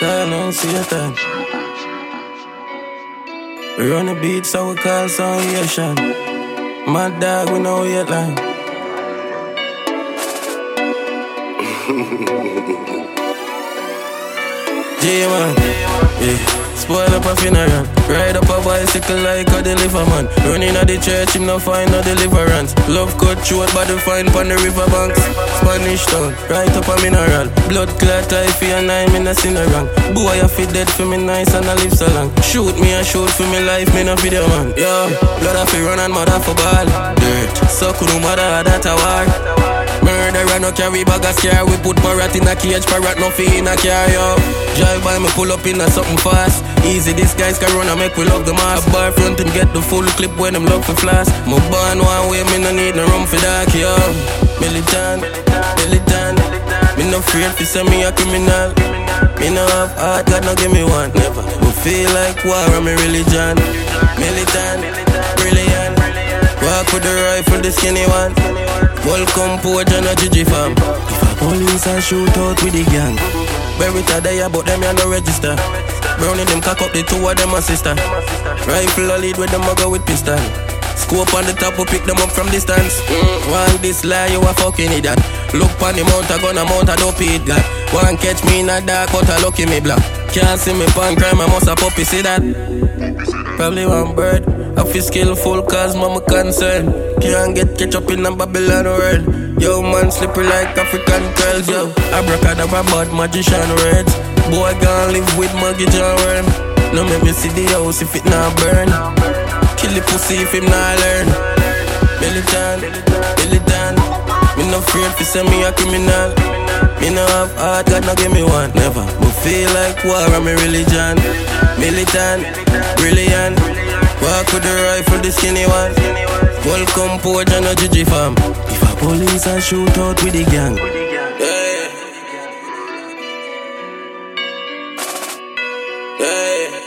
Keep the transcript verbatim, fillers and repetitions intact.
style, no Satan. We run the beat, so we call songation. Mad dog, we know yet line. J-Man, yeah. Spoil up a funeral. Ride up a bicycle like a deliver man. Running at the church, him no find no deliverance. Love cut short, body fine pon the river banks. Spanish town, right up a mineral. Blood clot, I fear nine, me no sin a wrong. Boy, I feel dead for me nice and I live so long. Shoot me and shoot for me life, me no video man. Yo, blood I feel run and mother for ball. Dirt, so could no mother that a war. Murderer no carry bag of scare. We put parrot in a cage, parrot no fee in a car, yo. Drive by me pull up in a something fast. Easy, this guy's can run and make we love the mask. Bar front him get the full clip when him love for flash. My born one way, me no need no rum for dark, yo. Militant, militant. Me no afraid fi say me a criminal. Me no have heart, God no give me one. Never. Me feel like war on me religion. Militant, brilliant. Walk with the rifle, the skinny one. Welcome Port and a Gigi fam. If a police a shoot out with the gang, bury it a day but them ya no register. Brownie them cock up the two of them a sister. Rifle a lead with them a go with pistol. Scope on the top we pick them up from distance. mm, One this lie you a fucking idiot. Look pon the mount a gun a mount a dope it got. One catch me in a dark but a lucky me black. Can't see me pan crime I must a puppy see that. Probably one bird. I feel skillful cause mama concerned. Can't get catch up in a Babylon world. Yo man slippery like African curls, yo. Abracadabra bad magician words. Boy gon' live with mortgage and worm. No make me see the house if it not burn. Kill the pussy if him not learn. Militant, militant. Me no afraid fi say me a criminal. Me no have heart, God no give me one. Never, but feel like war on me religion. Militant, brilliant. Walk with the rifle, the skinny one. Welcome Port and a Gigi fam. If a police a shoot out with the gang, yeah, yeah.